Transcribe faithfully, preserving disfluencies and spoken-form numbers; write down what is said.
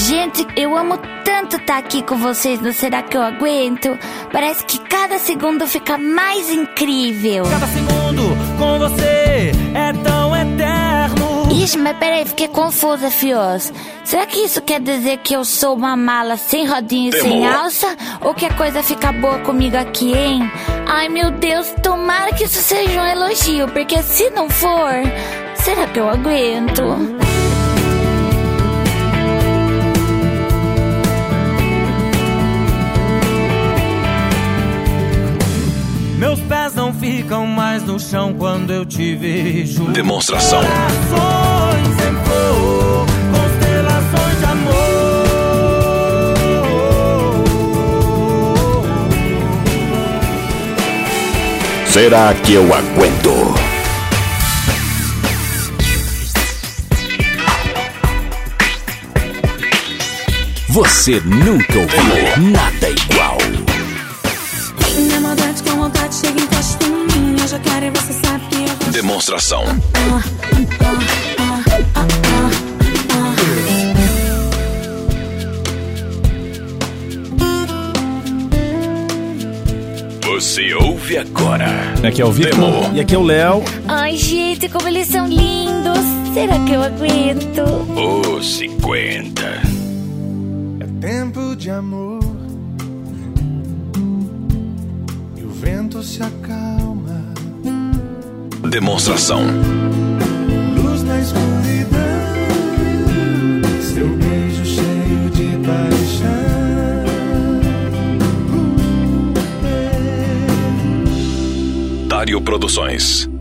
Gente, eu amo tanto estar aqui com vocês no Será Que Eu Aguento? Parece que cada segundo fica mais incrível. Cada segundo com você é tão eterno. Ixi, mas peraí, fiquei confusa, fios. Será que isso quer dizer que eu sou uma mala sem rodinha e sem alça? Ou que a coisa fica boa comigo aqui, hein? Ai, meu Deus, tomara que isso seja um elogio, porque se não for, será que eu aguento? Meus pés não ficam mais no chão quando eu te vejo. Demonstração. Corações em flor, constelações de amor. Será que eu aguento? Você nunca ouviu nada igual. Na maldade com vontade, chega e encosta em mim. Eu já quero e você sabe que eu gosto. Demonstração. Ah, ah, ah, ah, ah, Você ouve agora. Aqui é o Vitor Demo. e aqui é o Léo. Ai, gente, como eles são lindos. Será que eu aguento? O cinquenta. É tempo de amor e o vento se acalma. Demonstração. Luz na escuridão, seu beijo cheio de paixão. Dário Produções.